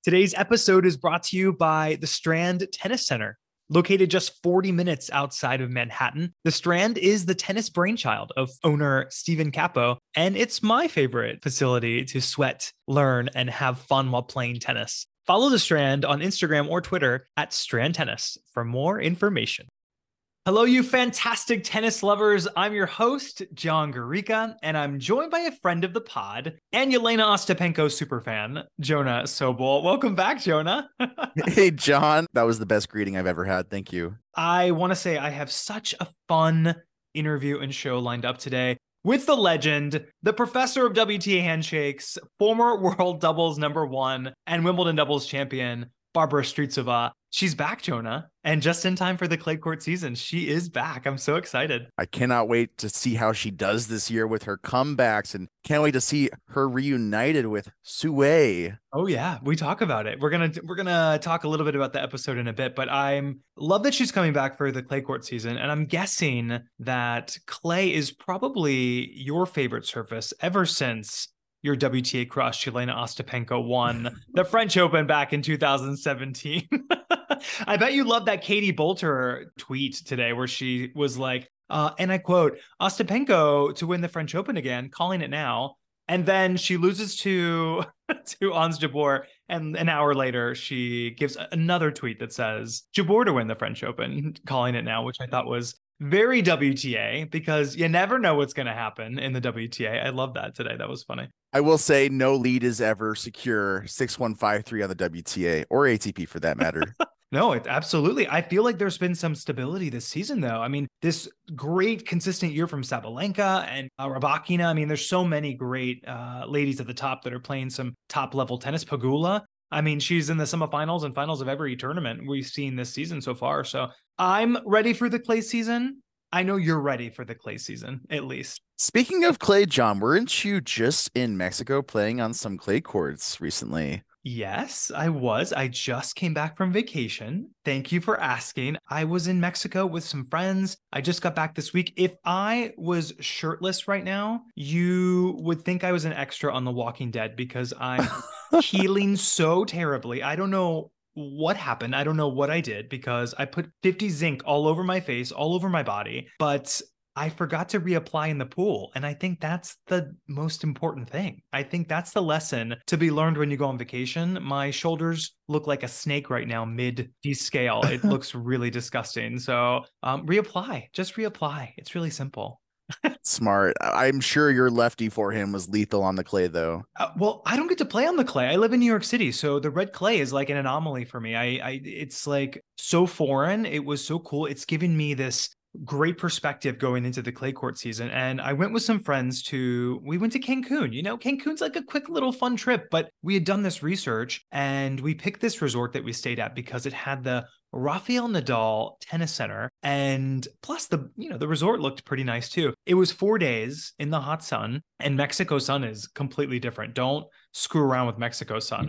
Today's episode is brought to you by the Strand Tennis Center. Located just 40 minutes outside of Manhattan, the Strand is the tennis brainchild of owner Stephen Capo, and it's my favorite facility to sweat, learn, and have fun while playing tennis. Follow the Strand on Instagram or Twitter at Strand Tennis for more information. Hello, you fantastic tennis lovers. I'm your host, John Garica, and I'm joined by a friend of the pod and Yelena Ostapenko superfan, Jonah Sobol. Welcome back, Jonah. Hey, John. That was the best greeting I've ever had. Thank you. I want to say I have such a fun interview and show lined up today with the legend, the professor of WTA handshakes, former world doubles #1 and Wimbledon doubles champion, Barbara Strycova. She's back, Jonah, and just in time for the clay court season. She is back. I'm so excited. I cannot wait to see how she does this year with her comebacks, and can't wait to see her reunited with Sue. Oh yeah, we talk about it. We're gonna talk a little bit about the episode in a bit, but I'm love that she's coming back for the clay court season, and I'm guessing that clay is probably your favorite surface ever since your WTA crush, Yelena Ostapenko, won the French Open back in 2017. I bet you love that Katie Boulter tweet today where she was like, and I quote, Ostapenko to win the French Open again, calling it now. And then she loses to Ons Jabeur. And an hour later, she gives another tweet that says, Jabeur to win the French Open, calling it now, which I thought was very WTA because you never know what's going to happen in the WTA. I love that today. That was funny. I will say no lead is ever secure 6-1-5-3 on the WTA or ATP for that matter. No, it absolutely. I feel like there's been some stability this season, though. I mean, this great consistent year from Sabalenka and Rybakina. I mean, there's so many great ladies at the top that are playing some top level tennis. Pegula. I mean, she's in the semifinals and finals of every tournament we've seen this season so far. So I'm ready for the clay season. I know you're ready for the clay season, at least. Speaking of clay, John, weren't you just in Mexico playing on some clay courts recently? Yes, I was. I just came back from vacation. Thank you for asking. I was in Mexico with some friends. I just got back this week. If I was shirtless right now, you would think I was an extra on The Walking Dead because I'm healing so terribly. I don't know what happened. I don't know what I did because I put 50 zinc all over my face, all over my body, but I forgot to reapply in the pool. And I think that's the most important thing. I think that's the lesson to be learned when you go on vacation. My shoulders look like a snake right now, mid-descale. It looks really disgusting. So reapply, just reapply. It's really simple. Smart. I'm sure your lefty forehand was lethal on the clay, though. Well, I don't get to play on the clay. I live in New York City, so the red clay is like an anomaly for me. It's like so foreign. It was so cool. It's given me this great perspective going into the clay court season. And I went with some friends we went to Cancun. You know, Cancun's like a quick little fun trip, but we had done this research and we picked this resort that we stayed at because it had the Rafael Nadal Tennis Center. And plus the resort looked pretty nice too. It was 4 days in the hot sun, and Mexico sun is completely different. Don't screw around with Mexico sun.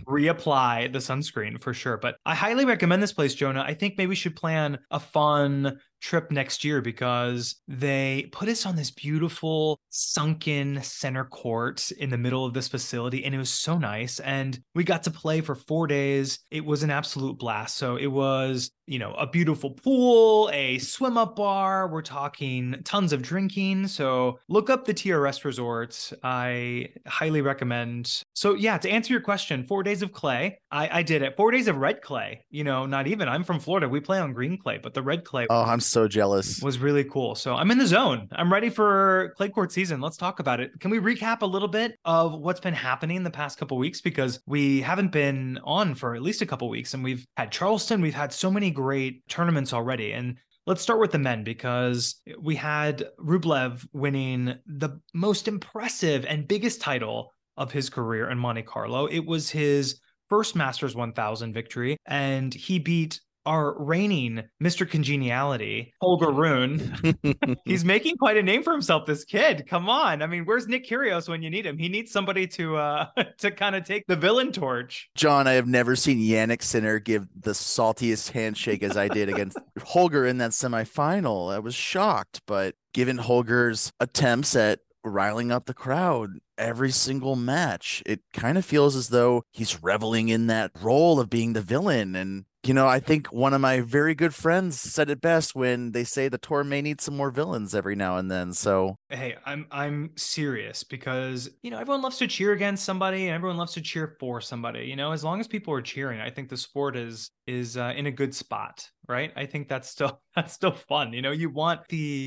Reapply the sunscreen for sure. But I highly recommend this place, Jonah. I think maybe we should plan a fun trip next year because they put us on this beautiful sunken center court in the middle of this facility, and it was so nice. And we got to play for 4 days. It was an absolute blast. So it was, a beautiful pool, a swim up bar. We're talking tons of drinking. So look up the TRS resorts. I highly recommend. So yeah, to answer your question, 4 days of clay. I did it. 4 days of red clay. Not even. I'm from Florida. We play on green clay, but the red clay. Oh, I'm so jealous. Was really cool. So I'm in the zone. I'm ready for clay court season. Let's talk about it. Can we recap a little bit of what's been happening the past couple of weeks? Because we haven't been on for at least a couple of weeks, and we've had Charleston. We've had so many great tournaments already. And let's start with the men because we had Rublev winning the most impressive and biggest title of his career in Monte Carlo. It was his first Masters 1000 victory, and he beat our reigning Mr. Congeniality, Holger Rune. He's making quite a name for himself, this kid. Come on. I mean, where's Nick Kyrgios when you need him? He needs somebody to kind of take the villain torch. John, I have never seen Jannik Sinner give the saltiest handshake as I did against Holger in that semifinal. I was shocked, but given Holger's attempts at riling up the crowd every single match. It kind of feels as though he's reveling in that role of being the villain. And, I think one of my very good friends said it best when they say the tour may need some more villains every now and then. So, Hey, I'm serious because, everyone loves to cheer against somebody and everyone loves to cheer for somebody. As long as people are cheering, I think the sport is in a good spot, right? I think that's still that's still fun. You want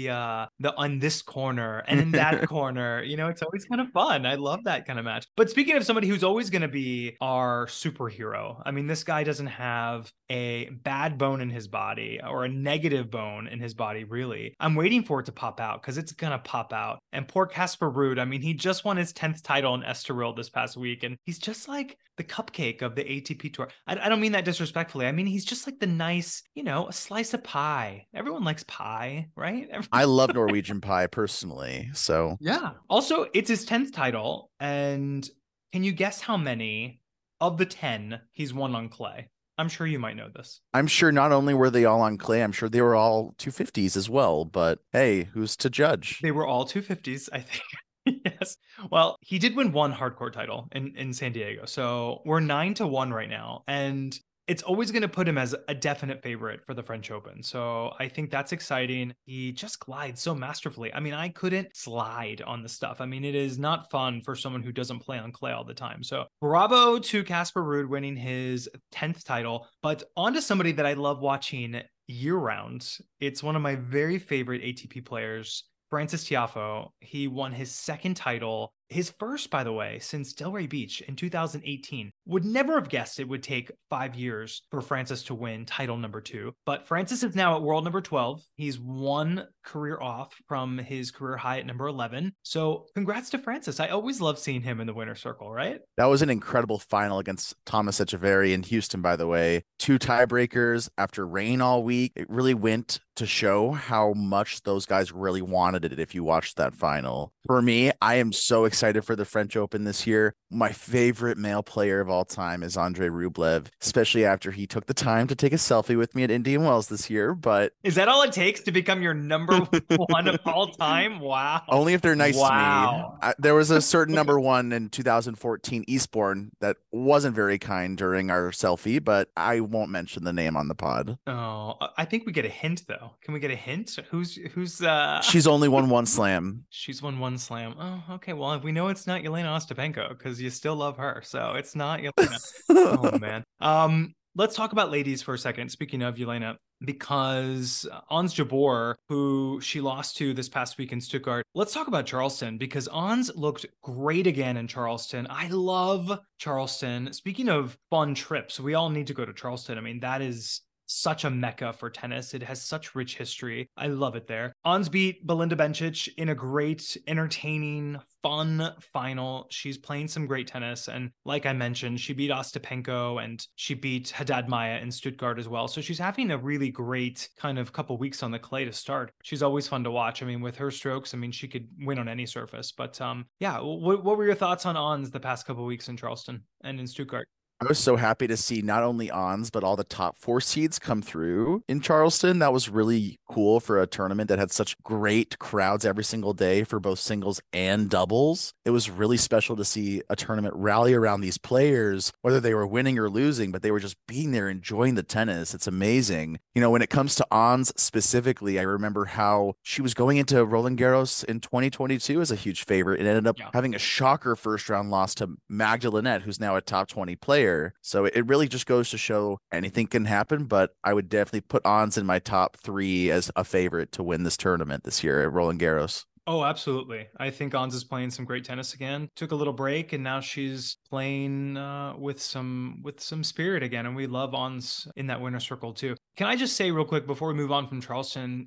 the on this corner and in that corner. It's always kind of fun. I love that kind of match. But speaking of somebody who's always going to be our superhero, I mean, this guy doesn't have a bad bone in his body or a negative bone in his body, really. I'm waiting for it to pop out because it's gonna pop out. And poor Casper Ruud, I mean, he just won his 10th title in Estoril this past week, and he's just like the cupcake of the ATP Tour. I don't mean that disrespectfully. I mean, he's just like the nice, a slice of pie. Everyone likes pie, right? I love Norwegian pie personally. So, Yeah. Also, it's his 10th title. And can you guess how many of the 10 he's won on clay? I'm sure you might know this. I'm sure not only were they all on clay, I'm sure they were all 250s as well. But hey, who's to judge? They were all 250s, I think. Yes. Well, he did win one hardcourt title in San Diego. So we're 9-1 right now. And it's always going to put him as a definite favorite for the French Open. So I think that's exciting. He just glides so masterfully. I mean, I couldn't slide on the stuff. I mean, it is not fun for someone who doesn't play on clay all the time. So bravo to Casper Ruud winning his 10th title. But on to somebody that I love watching year round. It's one of my very favorite ATP players, Frances Tiafoe. He won his second title, his first, by the way, since Delray Beach in 2018. Would never have guessed it would take 5 years for Frances to win title number 2. But Frances is now at world number 12. He's one career off from his career high at number 11. So congrats to Frances. I always love seeing him in the winner's circle, right? That was an incredible final against Thomas Echeverry in Houston, by the way. 2 tiebreakers after rain all week. It really went to show how much those guys really wanted it if you watched that final. For me, I am so excited for the French Open this year. My favorite male player of all time is Andre Rublev, especially after he took the time to take a selfie with me at Indian Wells this year. But is that all it takes to become your number one of all time? Wow. Only if they're nice to me. There was a certain number one in 2014 Eastbourne that wasn't very kind during our selfie, but I won't mention the name on the pod. Oh, I think we get a hint though. Can we get a hint? Who's She's only won one slam. She's won one slam. Oh, okay. Well, we know it's not Yelena Ostapenko because you still love her. So it's not Yelena. Oh man. Let's talk about ladies for a second. Speaking of Yelena, because Ons Jabeur, who she lost to this past week in Stuttgart, let's talk about Charleston because Ons looked great again in Charleston. I love Charleston. Speaking of fun trips, we all need to go to Charleston. I mean, that is such a mecca for tennis. It has such rich history. I love it there. Ons beat Belinda Bencic in a great, entertaining, fun final. She's playing some great tennis. And like I mentioned, she beat Ostapenko and she beat Haddad Maia in Stuttgart as well. So she's having a really great kind of couple weeks on the clay to start. She's always fun to watch. I mean, with her strokes, I mean, she could win on any surface. But yeah, what were your thoughts on Ons the past couple weeks in Charleston and in Stuttgart? I was so happy to see not only Ons, but all the top 4 seeds come through in Charleston. That was really cool for a tournament that had such great crowds every single day for both singles and doubles. It was really special to see a tournament rally around these players, whether they were winning or losing, but they were just being there, enjoying the tennis. It's amazing. When it comes to Ons specifically, I remember how she was going into Roland Garros in 2022 as a huge favorite and ended up having a shocker first round loss to Magda Linette, who's now a top 20 player. So it really just goes to show anything can happen, but I would definitely put Ons in my top 3 as a favorite to win this tournament this year at Roland Garros. Oh, absolutely. I think Ons is playing some great tennis again. Took a little break and now she's playing with some spirit again. And we love Ons in that winner circle too. Can I just say real quick before we move on from Charleston,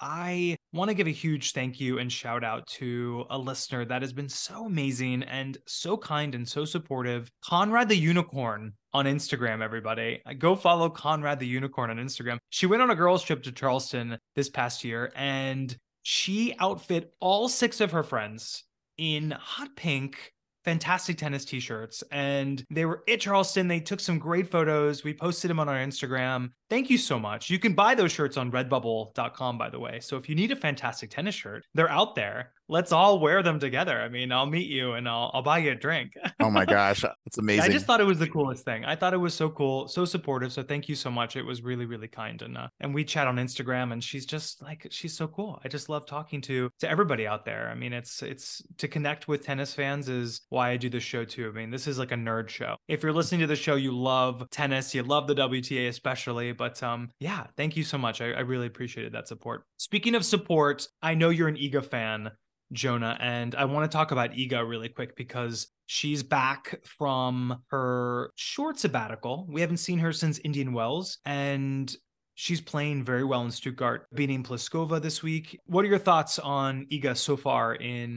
I want to give a huge thank you and shout out to a listener that has been so amazing and so kind and so supportive. Conrad the Unicorn on Instagram, everybody. Go follow Conrad the Unicorn on Instagram. She went on a girls trip to Charleston this past year and she outfit all 6 of her friends in hot pink, fantastic tennis t-shirts. And they were at Charleston. They took some great photos. We posted them on our Instagram. Thank you so much. You can buy those shirts on redbubble.com, by the way. So if you need a fantastic tennis shirt, they're out there. let's all wear them together. I mean, I'll meet you and I'll buy you a drink. Oh my gosh, it's Yeah, I just amazing. thought it was the coolest thing. I thought it was so cool, so supportive. So thank you so much. It was really, really kind. And we chat on Instagram, and she's just like she's so cool. I just love talking to everybody out there. I mean, it's to connect with tennis fans is why I do this show too. I mean, this is like a nerd show. If you're listening to the show, you love tennis, you love the WTA especially. But yeah, thank you so much. I really appreciated that support. Speaking of support, I know you're an Iga fan, Jonah, and I want to talk about Iga really quick because she's back from her short sabbatical. We haven't seen her since Indian Wells, and she's playing very well in Stuttgart, beating Pliskova this week. What are your thoughts on Iga so far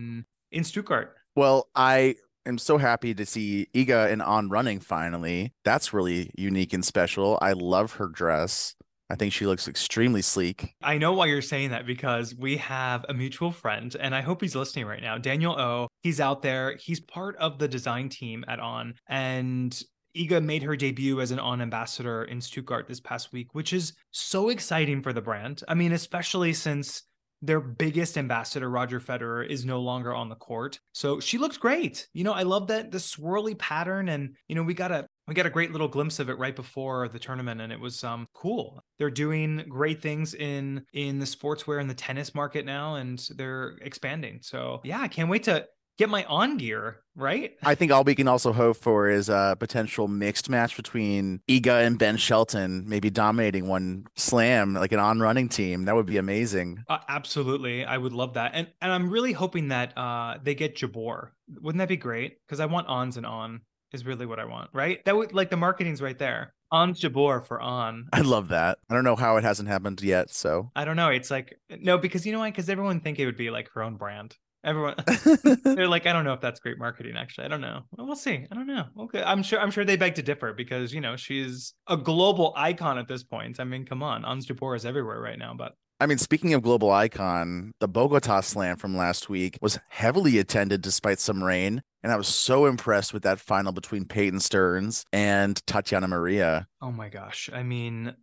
in Stuttgart? Well, I am so happy to see Iga in On Running finally. That's really unique and special. I love her dress. I think she looks extremely sleek. I know why you're saying that because we have a mutual friend, and I hope he's listening right now. Daniel O. He's out there. He's part of the design team at On, and Iga made her debut as an On ambassador in Stuttgart this past week, which is so exciting for the brand. I mean, especially since their biggest ambassador, Roger Federer, is no longer on the court. So she looks great. You know, I love that the swirly pattern, and you know, we got a great little glimpse of it right before the tournament, and it was cool. They're doing great things in the sportswear and the tennis market now, and they're expanding. So yeah, I can't wait to get my On gear, right? I think all we can also hope for is a potential mixed match between Iga and Ben Shelton, maybe dominating one slam, like an On Running team. That would be amazing. Absolutely, I would love that, and I'm really hoping that they get Jabor. Wouldn't that be great? Because I want Ons and On is really what I want, right? That would like the marketing's right there. On Jabor for On. I love that. I don't know how it hasn't happened yet, so. I don't know. It's like no, because you know why? Because everyone think it would be like her own brand. Everyone they're like, I don't know if that's great marketing. Actually, I don't know. Well, we'll see. I don't know. Okay, I'm sure they beg to differ because you know she's a global icon at this point. I mean, come on, Ons Jabor is everywhere right now. But I mean, speaking of global icon, the Bogota Slam from last week was heavily attended despite some rain. And I was so impressed with that final between Peyton Stearns and Tatiana Maria. oh my gosh, I mean,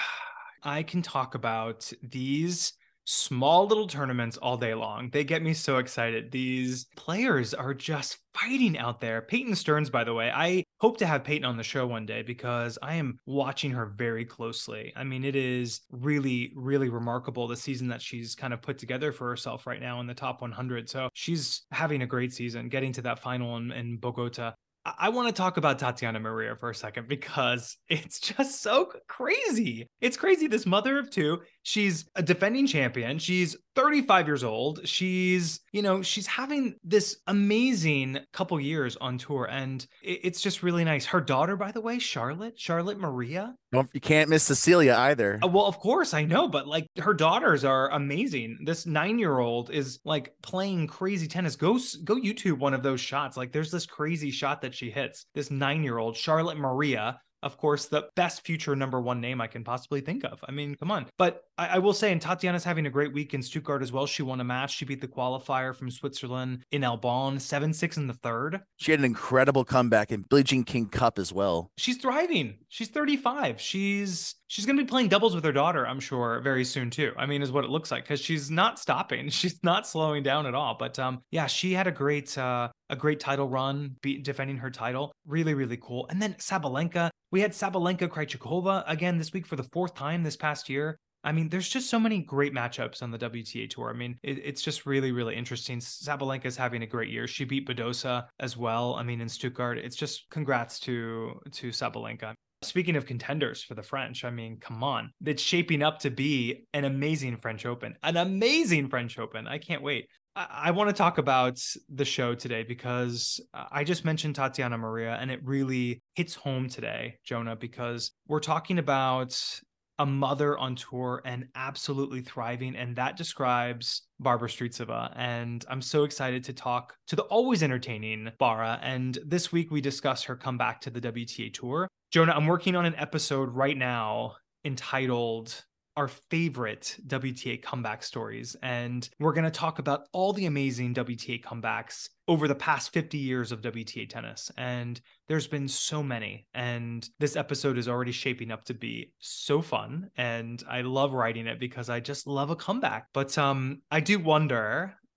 I can talk about these small little tournaments all day long. They get me so excited. These players are just fighting out there. Peyton Stearns, by the way, I hope to have Peyton on the show one day because I am watching her very closely. I mean, it is really, really remarkable the season that she's kind of put together for herself right now in the top 100. So she's having a great season, getting to that final in Bogota. I want to talk about Tatiana Maria for a second because it's just so crazy. It's crazy. This mother of two, she's a defending champion. She's 35 years old. She's, you know, she's having this amazing couple years on tour, and it's just really nice. Her daughter, by the way, Charlotte Maria. You can't miss Cecilia either. Well, of course I know, but like her daughters are amazing. This 9-year-old is like playing crazy tennis. Go YouTube one of those shots. Like there's this crazy shot that she hits. This 9-year-old Charlotte Maria, of course, the best future number one name I can possibly think of. I mean, come on. But I will say, and Tatiana's having a great week in Stuttgart as well. She won a match. She beat the qualifier from Switzerland in Albon, 7-6 in the third. She had an incredible comeback in Billie Jean King Cup as well. She's thriving. She's 35. She's going to be playing doubles with her daughter, I'm sure, very soon too. I mean, is what it looks like because she's not stopping. She's not slowing down at all. But yeah, she had a great title run, defending her title. Really, really cool. And then Sabalenka. We had Sabalenka Krejcikova again this week for the fourth time this past year. I mean, there's just so many great matchups on the WTA tour. I mean, it's just really, really interesting. Sabalenka is having a great year. She beat Badosa as well. I mean, in Stuttgart, it's just congrats to Sabalenka. Speaking of contenders for the French, I mean, come on. It's shaping up to be an amazing French Open. An amazing French Open. I can't wait. I want to talk about the show today because I just mentioned Tatiana Maria, and it really hits home today, Jonah, because we're talking about a mother on tour and absolutely thriving, and that describes Barbara Strycova. And I'm so excited to talk to the always entertaining Bara. And this week we discuss her comeback to the WTA tour. Jonah, I'm working on an episode right now entitled our favorite WTA comeback stories. And we're going to talk about all the amazing WTA comebacks over the past 50 years of WTA tennis. And there's been so many. And this episode is already shaping up to be so fun. And I love writing it because I just love a comeback. But I do wonder,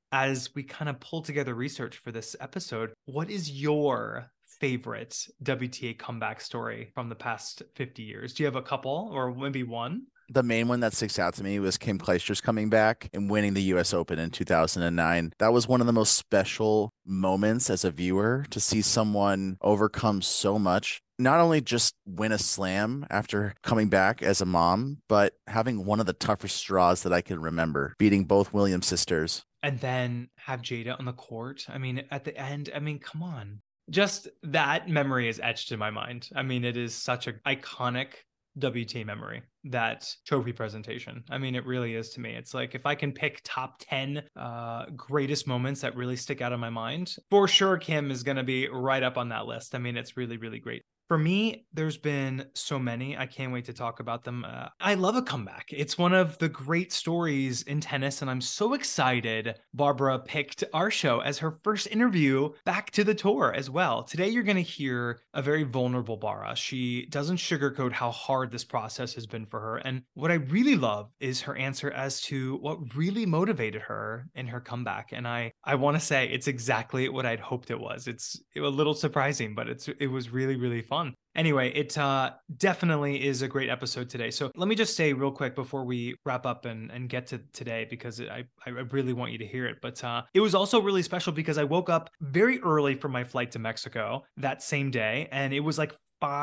as we kind of pull together research for this episode, what is your favorite WTA comeback story from the past 50 years? Do you have a couple or maybe one? The main one that sticks out to me was Kim Clijsters coming back and winning the US Open in 2009. That was one of the most special moments as a viewer to see someone overcome so much. Not only just win a slam after coming back as a mom, but having one of the toughest straws that I can remember, beating both Williams sisters. And then have Jada on the court. I mean, at the end, I mean, come on. Just that memory is etched in my mind. I mean, it is such an iconic WTA memory, that trophy presentation. I mean, it really is to me. It's like, if I can pick top 10 greatest moments that really stick out of my mind, for sure Kim is going to be right up on that list. I mean, it's really, really great. For me, there's been so many. I can't wait to talk about them. I love a comeback. It's one of the great stories in tennis, and I'm so excited Barbara picked our show as her first interview back to the tour as well. Today, you're going to hear a very vulnerable Barbara. She doesn't sugarcoat how hard this process has been for her. And what I really love is her answer as to what really motivated her in her comeback. And I want to say it's exactly what I'd hoped it was. It's a little surprising, but it was really, really fun. Anyway, it definitely is a great episode today. So let me just say real quick before we wrap up and get to today, because I really want you to hear it. But it was also really special because I woke up very early for my flight to Mexico that same day. And it was like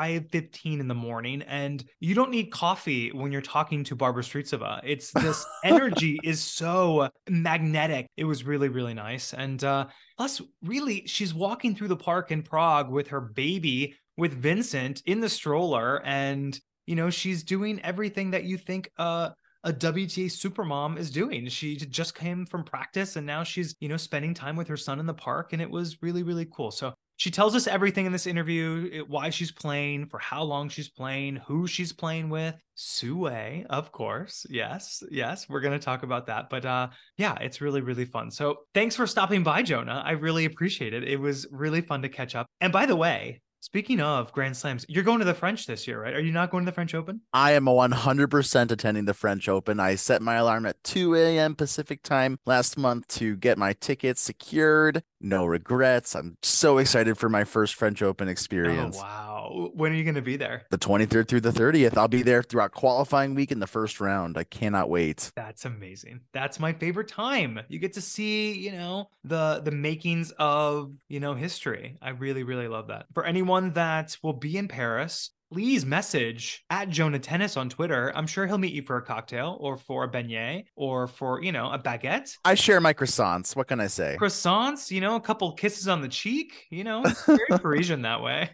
5:15 in the morning, and you don't need coffee when you're talking to Barbara Strycova. It's this energy is so magnetic. It was really, really nice. And plus, really, she's walking through the park in Prague with her baby, with Vincent in the stroller, and she's doing everything that you think a WTA supermom is doing. She just came from practice, and now she's spending time with her son in the park, and it was really, really cool. So she tells us everything in this interview, why she's playing, for how long she's playing, who she's playing with. Sue, of course. Yes, we're going to talk about that. But yeah, it's really, really fun. So thanks for stopping by, Jonah. I really appreciate it. It was really fun to catch up. And by the way, speaking of Grand Slams, you're going to the French this year, right? Are you not going to the French Open? I am 100% attending the French Open. I set my alarm at 2 a.m. Pacific time last month to get my tickets secured. No regrets. I'm so excited for my first French Open experience. Oh, wow. When are you going to be there? The 23rd through the 30th. I'll be there throughout qualifying week in the first round. I cannot wait. That's amazing. That's my favorite time. You get to see, the makings of, history. I really, really love that. For anyone that will be in Paris, please message at Jonah Tennis on Twitter. I'm sure he'll meet you for a cocktail or for a beignet or for, a baguette. I share my croissants. What can I say? Croissants, a couple kisses on the cheek, very Parisian that way.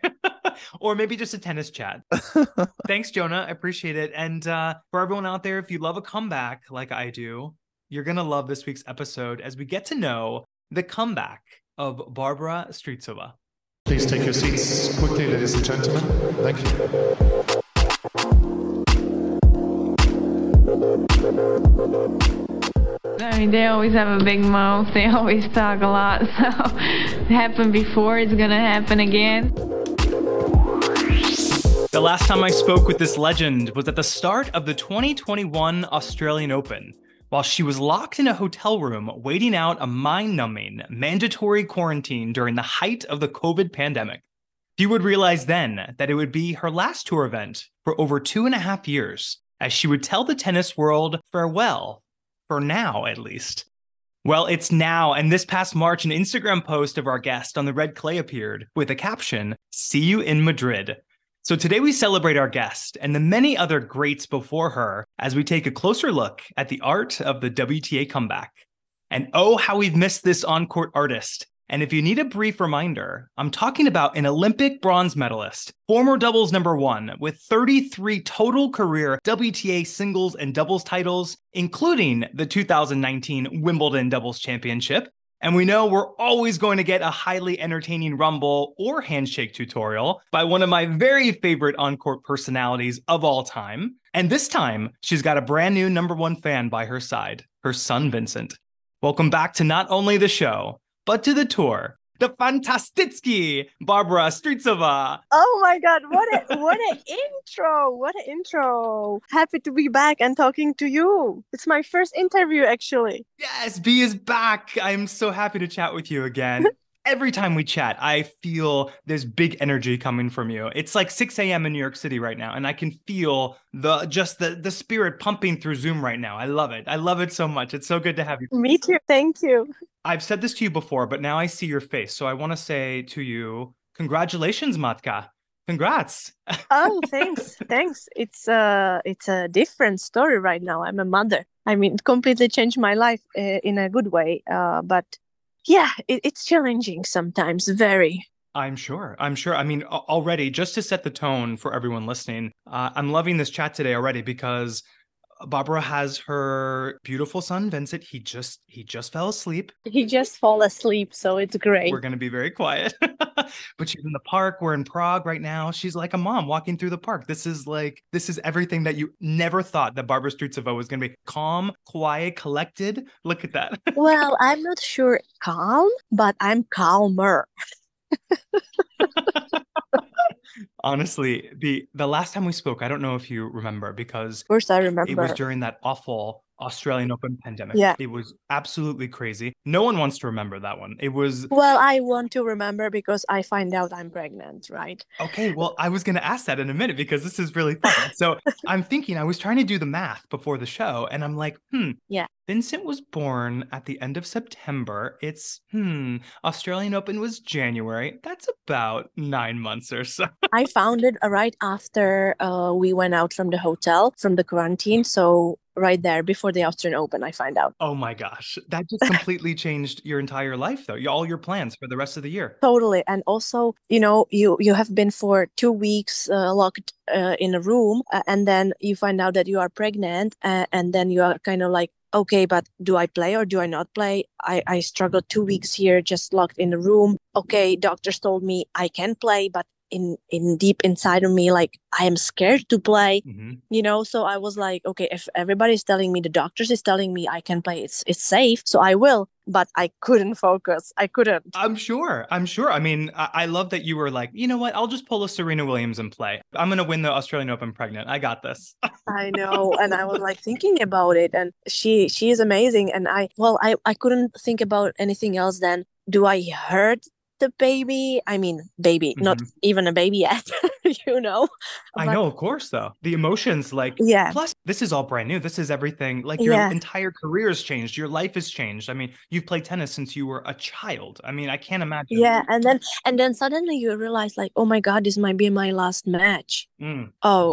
Or maybe just a tennis chat. Thanks, Jonah. I appreciate it. And for everyone out there, if you love a comeback like I do, you're going to love this week's episode as we get to know the comeback of Barbara Strycova. Please take your seats quickly, ladies and gentlemen. Thank you. I mean, they always have a big mouth. They always talk a lot. So it happened before, it's going to happen again. The last time I spoke with this legend was at the start of the 2021 Australian Open, while she was locked in a hotel room waiting out a mind-numbing mandatory quarantine during the height of the COVID pandemic. Few would realize then that it would be her last tour event for over 2.5 years, as she would tell the tennis world farewell, for now at least. Well, it's now, and this past March, an Instagram post of our guest on the red clay appeared with a caption, "See you in Madrid." So today we celebrate our guest and the many other greats before her as we take a closer look at the art of the WTA comeback. And oh, how we've missed this on-court artist. And if you need a brief reminder, I'm talking about an Olympic bronze medalist, former doubles #1 with 33 total career WTA singles and doubles titles, including the 2019 Wimbledon Doubles Championship. And we know we're always going to get a highly entertaining rumble or handshake tutorial by one of my very favorite on-court personalities of all time. And this time, she's got a brand new #1 fan by her side, her son, Vincent. Welcome back to not only the show, but to the tour, the Fantastitsky, Barbara Streetsova. Oh my God, what a intro. What an intro. Happy to be back and talking to you. It's my first interview actually. Yes, B is back. I'm so happy to chat with you again. Every time we chat, I feel there's big energy coming from you. It's like 6 a.m. in New York City right now, and I can feel the spirit pumping through Zoom right now. I love it. I love it so much. It's so good to have you. Me too. Thank you. I've said this to you before, but now I see your face. So I want to say to you, congratulations, Matka. Congrats. Oh, thanks. Thanks. It's a different story right now. I'm a mother. I mean, it completely changed my life in a good way. But yeah, it's challenging sometimes, very. I'm sure. I mean, already, just to set the tone for everyone listening, I'm loving this chat today already because Barbara has her beautiful son, Vincent. He just fell asleep. He just fall asleep, so it's great. We're going to be very quiet. But she's in the park. We're in Prague right now. She's like a mom walking through the park. This is everything that you never thought that Barbara Streetsova was going to be. Calm, quiet, collected. Look at that. Well, I'm not sure calm, but I'm calmer. Honestly, the last time we spoke, I don't know if you remember, because Of course I remember. it was during that awful Australian Open pandemic. Yeah. It was absolutely crazy. No one wants to remember that one. It was... Well, I want to remember because I find out I'm pregnant, right? Okay, well, I was going to ask that in a minute because this is really fun. So I'm thinking, I was trying to do the math before the show, and I'm like, Yeah. Vincent was born at the end of September. It's, Australian Open was January. That's about 9 months or so. I found it right after we went out from the hotel, from the quarantine. So right there before the Australian Open, I find out. Oh my gosh. That just completely changed your entire life, though. All your plans for the rest of the year. Totally. And also, you have been for 2 weeks locked in a room, and then you find out that you are pregnant, and then you are kind of like, okay, but do I play or do I not play? I struggled 2 weeks here, just locked in a room. Okay, doctors told me I can play, but in deep inside of me, like, I am scared to play, so I was like, okay, if everybody's telling me, the doctors is telling me I can play, it's safe, so I will. But I couldn't focus. I couldn't. I'm sure. I mean, I love that you were like, you know what? I'll just pull a Serena Williams and play. I'm going to win the Australian Open pregnant. I got this. I know. And I was like thinking about it. And she is amazing. And I couldn't think about anything else than, do I hurt the baby? I mean, baby, not even a baby yet, I know, of course, though. The emotions, like, yeah. Plus, this is all brand new. This is everything. Like, your entire career has changed. Your life has changed. I mean, you've played tennis since you were a child. I mean, I can't imagine. Yeah, and then suddenly you realize, like, oh my God, this might be my last match. And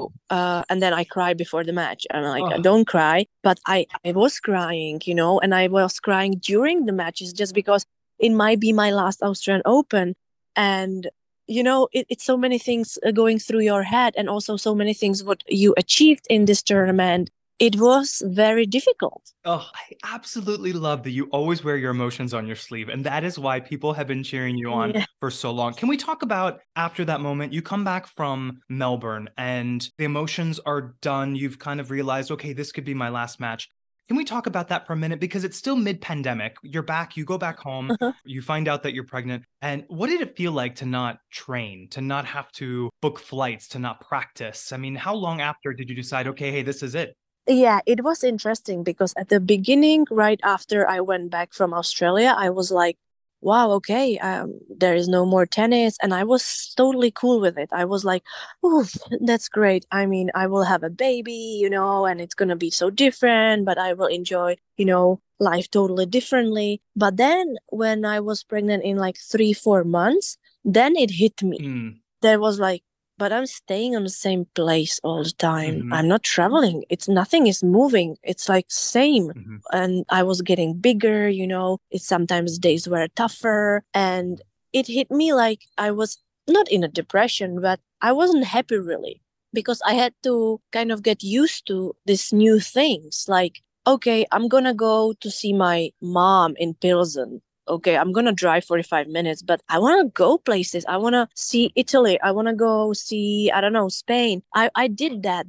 then I cry before the match. I'm like, don't cry. But I was crying, and I was crying during the matches just because it might be my last Australian Open. And, it's so many things going through your head, and also so many things what you achieved in this tournament. It was very difficult. Oh, I absolutely love that you always wear your emotions on your sleeve. And that is why people have been cheering you on for so long. Can we talk about, after that moment, you come back from Melbourne and the emotions are done. You've kind of realized, okay, this could be my last match. Can we talk about that for a minute? Because it's still mid-pandemic. You're back, you go back home, you find out that you're pregnant. And what did it feel like to not train, to not have to book flights, to not practice? I mean, how long after did you decide, okay, hey, this is it? Yeah, it was interesting because at the beginning, right after I went back from Australia, I was like, wow, okay, there is no more tennis. And I was totally cool with it. I was like, oh, that's great. I mean, I will have a baby, and it's going to be so different, but I will enjoy, life totally differently. But then when I was pregnant in like 3-4 months, then it hit me. There was like, but I'm staying in the same place all the time. I'm not traveling. Nothing is moving. It's like same. And I was getting bigger, It's sometimes days were tougher. And it hit me like I was not in a depression, but I wasn't happy really, because I had to kind of get used to these new things. Like, okay, I'm going to go to see my mom in Pilsen. Okay, I'm going to drive 45 minutes, but I want to go places. I want to see Italy. I want to go see, I don't know, Spain. I did that, but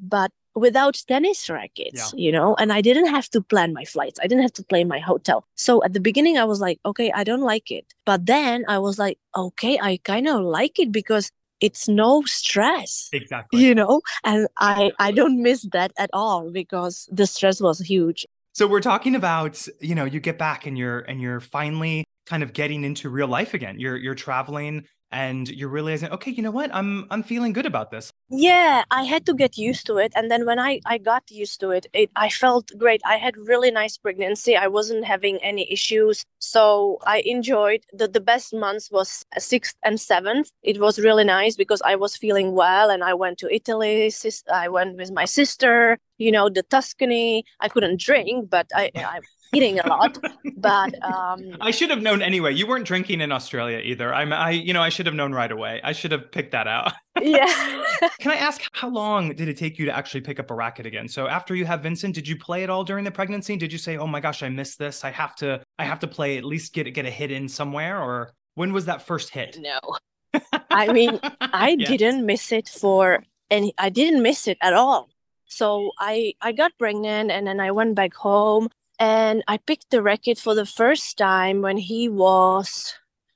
without tennis rackets, and I didn't have to plan my flights. I didn't have to plan my hotel. So at the beginning, I was like, okay, I don't like it. But then I was like, okay, I kind of like it because it's no stress. Exactly. And I don't miss that at all because the stress was huge. So we're talking about, you get back and you're finally kind of getting into real life again. You're traveling and you're realizing, okay, you know what? I'm feeling good about this. Yeah, I had to get used to it. And then when I got used to it, I felt great. I had really nice pregnancy. I wasn't having any issues. So I enjoyed the best months was 6th and 7th. It was really nice because I was feeling well and I went to Italy. I went with my sister, the Tuscany. I couldn't drink, but I'm eating a lot. But I should have known anyway. You weren't drinking in Australia either. I should have known right away. I should have picked that out. Yeah. Can I ask, how long did it take you to actually pick up a racket again? So after you have Vincent, did you play at all during the pregnancy? Did you say, oh my gosh, I missed this. I have to play, at least get a hit in somewhere? Or when was that first hit? No. I mean, I Yes. didn't miss it I didn't miss it at all. So I got pregnant and then I went back home and I picked the racket for the first time when he was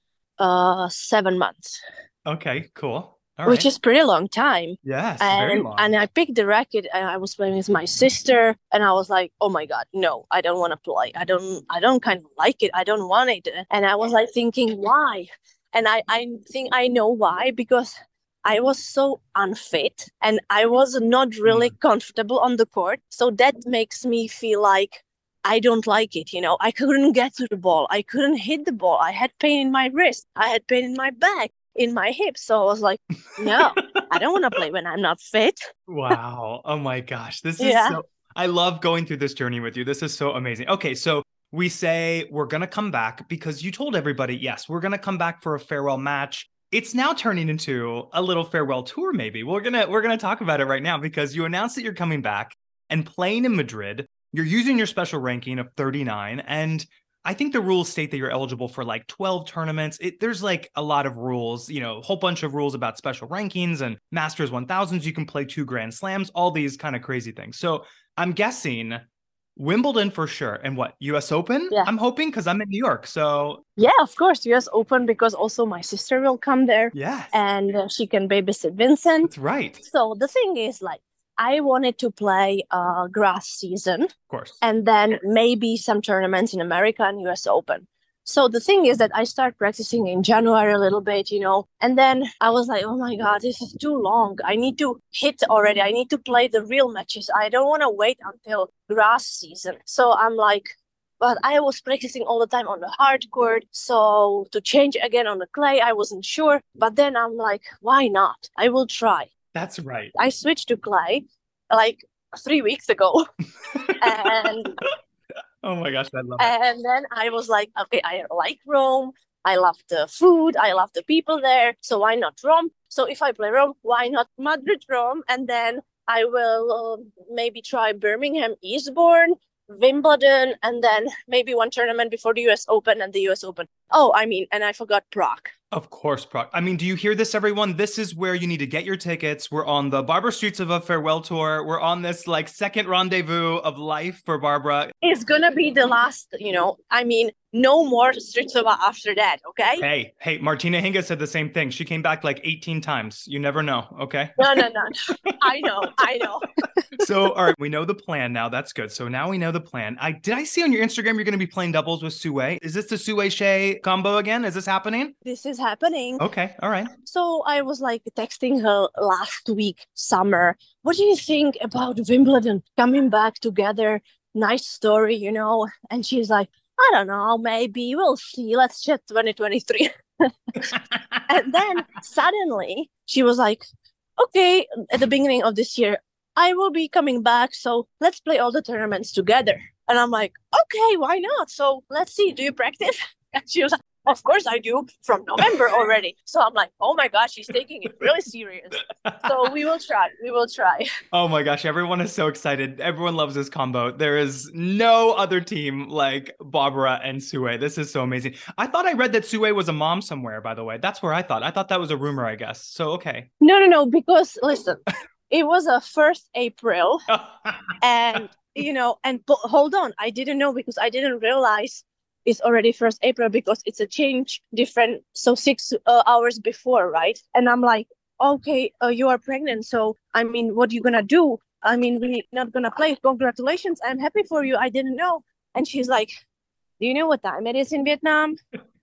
7 months. Okay, cool. All Which right. is pretty long time. Yes, very long. And I picked the racket and I was playing with my sister and I was like, oh my God, no, I don't want to play. I don't kind of like it. I don't want it. And I was like thinking, why? And I think I know why, because I was so unfit and I was not really comfortable on the court. So that makes me feel like I don't like it. I couldn't get to the ball. I couldn't hit the ball. I had pain in my wrist. I had pain in my back, in my hips. So I was like, no, I don't want to play when I'm not fit. Wow. Oh my gosh. This is Yeah. so, I love going through this journey with you. This is so amazing. Okay, so we say we're going to come back because you told everybody, yes, we're going to come back for a farewell match. It's now turning into a little farewell tour, maybe. We're gonna talk about it right now because you announced that you're coming back and playing in Madrid. You're using your special ranking of 39, and I think the rules state that you're eligible for like 12 tournaments. There's like a lot of rules, a whole bunch of rules about special rankings and Masters 1000s. You can play 2 Grand Slams, all these kind of crazy things. So I'm guessing Wimbledon for sure. And what, US Open? Yeah. I'm hoping, because I'm in New York. So Yeah, of course, US Open, because also my sister will come there yes, and she can babysit Vincent. that's right. So the thing is, like, I wanted to play grass season Of course. and then maybe some tournaments in America and US Open. So the thing is that I start practicing in January a little bit, and then I was like, oh my God, this is too long. I need to hit already. I need to play the real matches. I don't want to wait until grass season. So I'm like, but I was practicing all the time on the hard court. So to change again on the clay, I wasn't sure. But then I'm like, why not? I will try. That's right. I switched to clay like 3 weeks ago. and Oh my gosh, I love it. and then I was like, okay, I like Rome. I love the food. I love the people there. So why not Rome? So if I play Rome, why not Madrid, Rome? And then I will maybe try Birmingham, Eastbourne, Wimbledon, and then maybe one tournament before the US Open and the US Open. Oh, and I forgot Prague. Of course, Brock. I mean, do you hear this, everyone? This is where you need to get your tickets. We're on the Barbara Streetsova farewell tour. We're on this like second rendezvous of life for Barbara. It's gonna be the last, no more Streetsova after that, okay? Hey, Martina Hingis said the same thing. She came back like 18 times. You never know, okay? No. I know. So, all right, we know the plan now. That's good. So now we know the plan. Did I see on your Instagram you're going to be playing doubles with Sue? Is this the Sue Shea combo again? Is this happening? This is happening. Okay, all right. So I was like texting her last week, summer. What do you think about Wimbledon coming back together? Nice story, And she's like, I don't know, maybe we'll see. Let's chat 2023. And then suddenly she was like, okay, at the beginning of this year, I will be coming back. So let's play all the tournaments together. And I'm like, okay, why not? So let's see. Do you practice? And she was like, of course I do, from November already. So I'm like, oh my gosh, she's taking it really serious. So we will try. Oh my gosh, everyone is so excited. Everyone loves this combo. There is no other team like Barbara and Sue. This is so amazing. I thought I read that Sue was a mom somewhere, by the way. That's where I thought. I thought that was a rumor, I guess. So, okay. No, because listen, it was a 1st April, and hold on, I didn't know because I didn't realize it's already 1st April because it's a change different, so 6 hours before, right? And I'm like, okay, you are pregnant, so I mean, what are you gonna do? I mean, we're not gonna play. Congratulations, I'm happy for you. I didn't know. And she's like, do you know what time it is in Vietnam?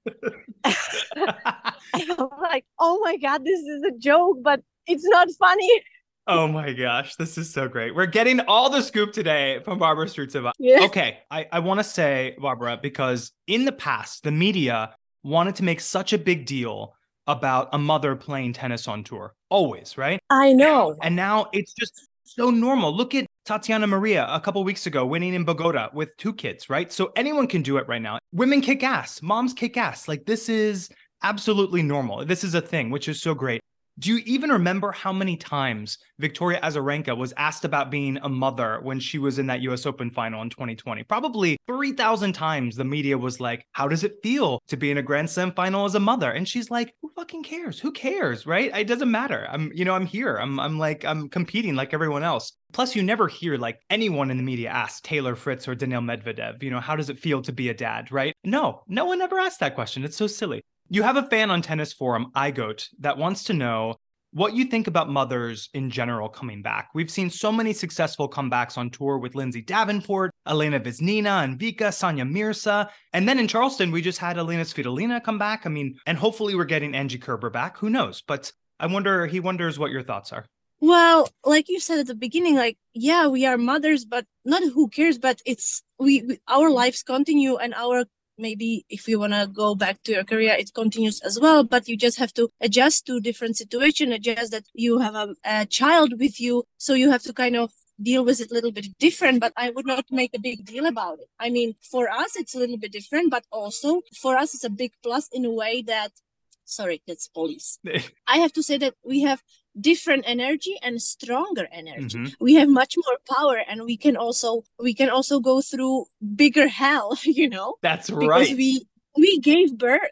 I'm like, oh my God, this is a joke, but it's not funny. Oh my gosh, this is so great. We're getting all the scoop today from Barbara Strycova. Yeah. Okay, I want to say, Barbara, because in the past, the media wanted to make such a big deal about a mother playing tennis on tour. Always, right? I know. And now it's just so normal. Look at Tatiana Maria a couple weeks ago winning in Bogota with 2 kids, right? So anyone can do it right now. Women kick ass. Moms kick ass. Like, this is absolutely normal. This is a thing, which is so great. Do you even remember how many times Victoria Azarenka was asked about being a mother when she was in that US Open final in 2020? Probably 3,000 times the media was like, how does it feel to be in a Grand Slam final as a mother? And she's like, who fucking cares? Who cares, right? It doesn't matter. I'm here. I'm competing like everyone else. Plus, you never hear like anyone in the media ask Taylor Fritz or Daniil Medvedev, how does it feel to be a dad, right? No one ever asked that question. It's so silly. You have a fan on Tennis Forum, iGoat, that wants to know what you think about mothers in general coming back. We've seen so many successful comebacks on tour with Lindsay Davenport, Elena Vesnina, and Vika, Sanya Mirza. And then in Charleston, we just had Elena Svitolina come back. I mean, and hopefully we're getting Angie Kerber back. Who knows? But he wonders what your thoughts are. Well, like you said at the beginning, like, yeah, we are mothers, but not who cares, but it's our lives continue, and maybe if you want to go back to your career, it continues as well, but you just have to adjust to different situation, adjust that you have a child with you, so you have to kind of deal with it a little bit different, but I would not make a big deal about it. I mean, for us, it's a little bit different, but also for us, it's a big plus in a way that, sorry, that's police. I have to say that we have different energy and stronger energy. Mm-hmm. We have much more power, and we can also go through bigger hell, That's because right. we gave birth.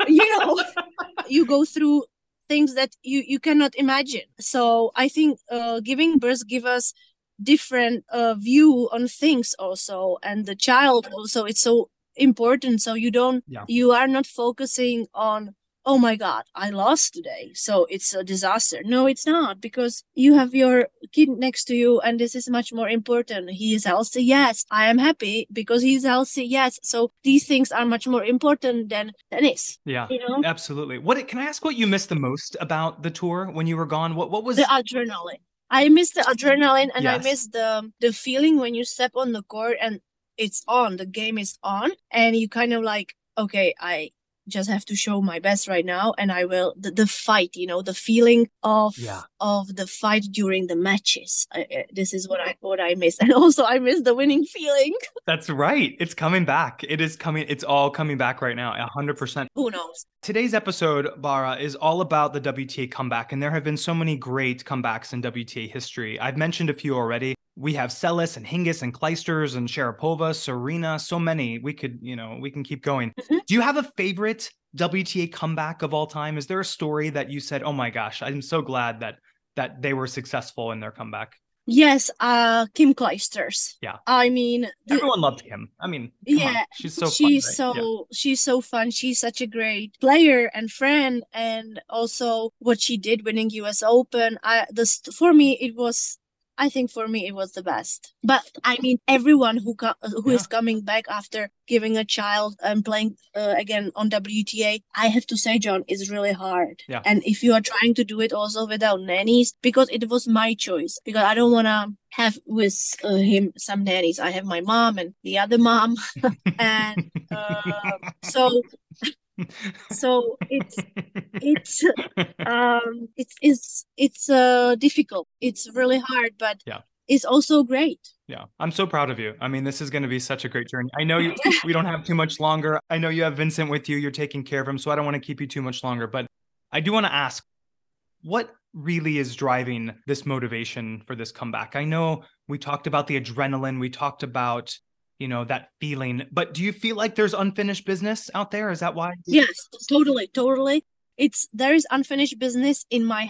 You go through things that you cannot imagine. So I think giving birth give us different view on things also, and the child also, it's so important. So you are not focusing on, oh my God, I lost today, so it's a disaster. No, it's not, because you have your kid next to you, and this is much more important. He is healthy, yes. I am happy because he's healthy, yes. So these things are much more important than tennis. Yeah, absolutely. Can I ask what you missed the most about the tour when you were gone? What was the adrenaline? I missed the adrenaline, and yes. I missed the feeling when you step on the court and it's on, the game is on, and you kind of like, okay, I just have to show my best right now, and I will. The fight, the feeling of the fight during the matches. This is what I miss, and also I miss the winning feeling. That's right. It's coming back. It is coming. It's all coming back right now. 100%. Who knows? Today's episode, Bara, is all about the WTA comeback, and there have been so many great comebacks in WTA history. I've mentioned a few already. We have Seles and Hingis and Clijsters and Sharapova, Serena, so many. We can keep going. Mm-hmm. Do you have a favorite WTA comeback of all time? Is there a story that you said, oh my gosh, I'm so glad that they were successful in their comeback? Yes, Kim Clijsters. Yeah. I mean, everyone loved Kim. I mean, on. She's so fun. Right? She's so fun. She's such a great player and friend, and also what she did winning US Open. I think for me it was the best. But I mean, everyone who is coming back after giving a child and playing again on WTA, I have to say, John, is really hard. Yeah. And if you are trying to do it also without nannies, because it was my choice, because I don't want to have with him some nannies. I have my mom and the other mom, and so it's difficult. It's really hard, but it's also great. Yeah, I'm so proud of you. I mean, this is going to be such a great journey. I know we don't have too much longer. I know you have Vincent with you. You're taking care of him, so I don't want to keep you too much longer. But I do want to ask, what really is driving this motivation for this comeback? I know we talked about the adrenaline. We talked about that feeling. But do you feel like there's unfinished business out there? Is that why? Yes, totally. There is unfinished business in my head.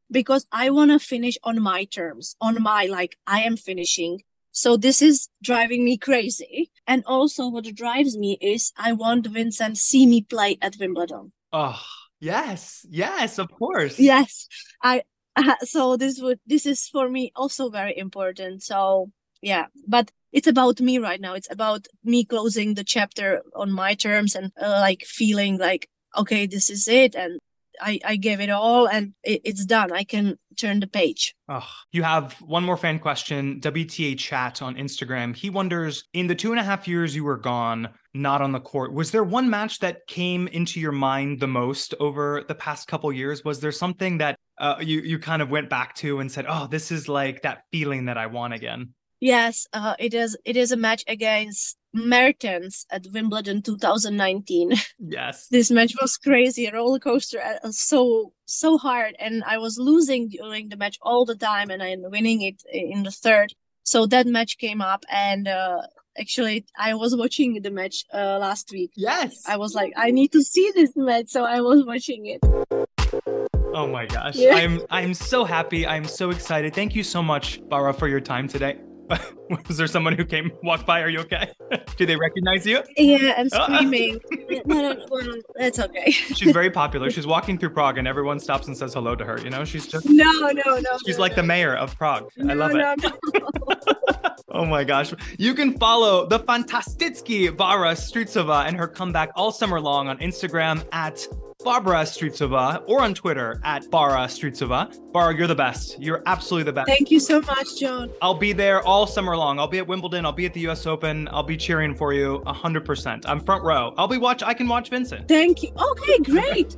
because I want to finish on my terms, on my, like, I am finishing. So this is driving me crazy. And also what drives me is I want Vincent see me play at Wimbledon. Oh, yes, of course. Yes, so this is for me also very important. So yeah, but it's about me right now. It's about me closing the chapter on my terms and like feeling like, okay, this is it, and I gave it all, and it's done. I can turn the page. Oh, you have one more fan question, WTA Chat on Instagram. He wonders, in the 2.5 years you were gone, not on the court, was there one match that came into your mind the most over the past couple years? Was there something that you kind of went back to and said, oh, this is like that feeling that I want again? Yes, it is a match against Mertens at Wimbledon 2019. Yes. This match was crazy, a roller coaster, so hard, and I was losing during the match all the time, and I'm winning it in the third. So that match came up, and actually I was watching the match last week. Yes. I was like, I need to see this match, so I was watching it. Oh my gosh. Yeah. I'm so happy. I'm so excited. Thank you so much, Bara, for your time today. Was there someone who walked by? Are you okay? Do they recognize you? Yeah, I'm screaming. No, that's okay. She's very popular. She's walking through Prague and everyone stops and says hello to her. You know, she's just... No. She's like the mayor of Prague. I love it. No. Oh my gosh. You can follow the fantasticky Bara Strycova and her comeback all summer long on Instagram at Barbara Strycova or on Twitter at Bara Strycova. Bara, you're the best. You're absolutely the best. Thank you so much, John. I'll be there all summer long. I'll be at Wimbledon. I'll be at the US Open. I'll be cheering for you 100%. I'm front row. I can watch Vincent. Thank you. Okay, great.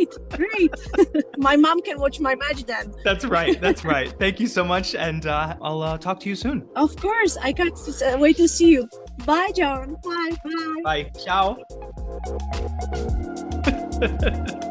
My mom can watch my match then. That's right. Thank you so much. And I'll talk to you soon. Of course. I can't wait to see you. Bye, John. Bye. Bye. Ciao.